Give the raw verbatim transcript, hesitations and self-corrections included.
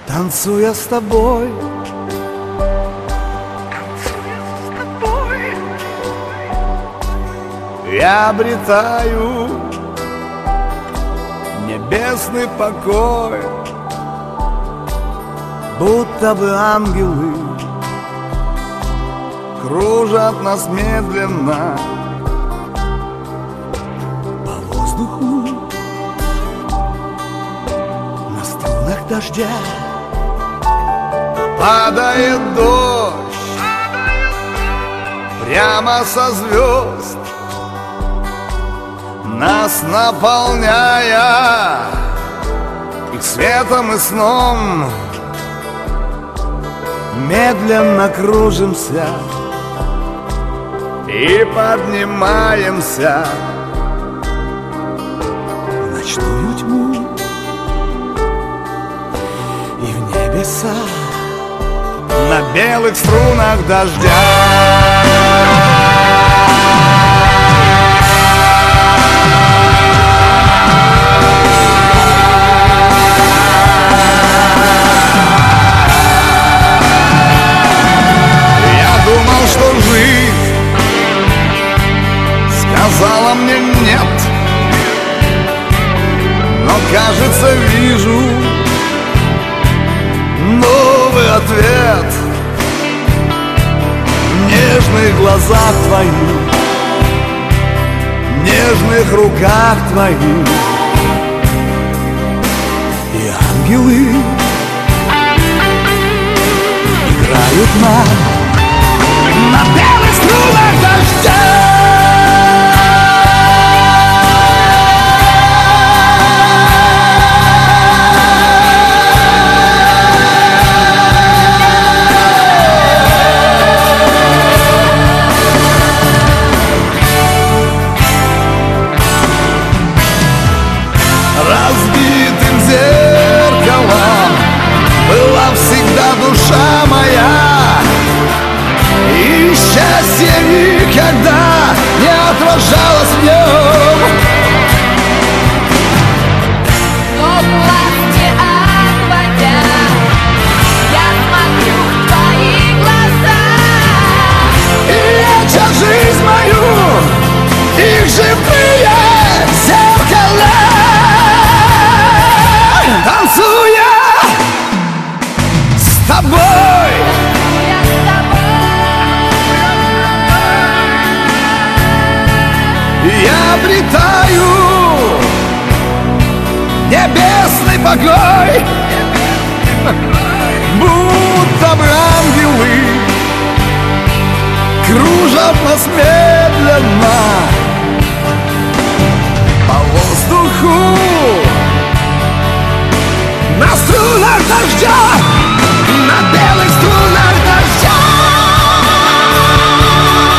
Танцуя с тобой, я обретаю небесный покой, будто бы ангелы кружат нас медленно по воздуху на струнах дождя. Падает дождь прямо со звезд, нас наполняя их светом и сном. Медленно кружимся и поднимаемся в ночную тьму и в небеса на белых струнах дождя. Сказала мне нет, но кажется вижу новый ответ в нежных глазах твоих, в нежных руках твоих. И ангелы играют нам на белых струнах дождя. Разбитым зеркалом была всегда душа моя, и счастье никогда не отражалось в нем. Но власти отводя, я смотрю в твои глаза И леча жизнь мою их живые зеркала. Танцуя с тобой, я с тобой, я обретаю небесный покой, будто бы ангелы кружат нас медленно